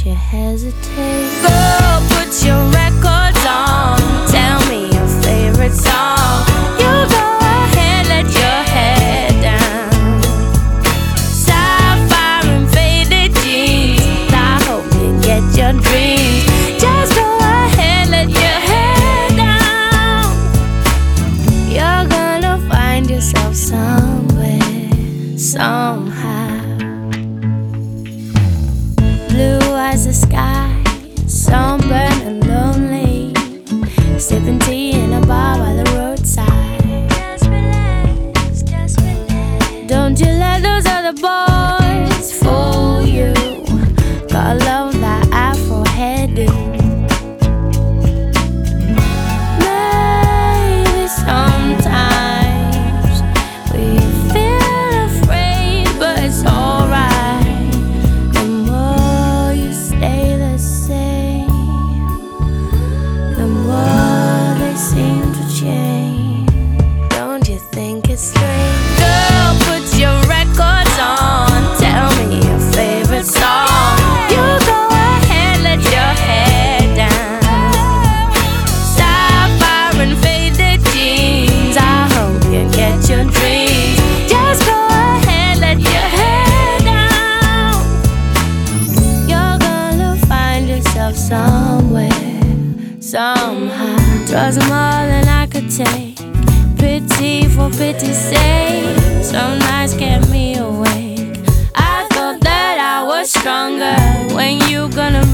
you hesitate. Girl, put your records on. Tell me your favorite song. You go ahead, let your head down. Sapphire and faded jeans. I hope you get your dreams. Just go ahead, let your head down. You're gonna find yourself somewhere, somehow. Blue as the sky, sunburned and lonely, sipping tea in a bar by the roadside. Just relax, just relax. Don't you let those other boys fool you. Gotta love that Afro hairdo. Maybe sometimes we feel afraid, but it's alright. The more you stay the same, the more they seem to change. Don't you think it's strange? Girl, put your records on. Tell me your favorite song. You go ahead, let your head down. Sapphire and faded jeans. I hope you get your dreams. Just go ahead, let your head down. You're gonna find yourself somewhere, somehow. Drugs are more than I could take. Pity for pity's sake. Some nights kept me awake. I thought that I was stronger. When you gonna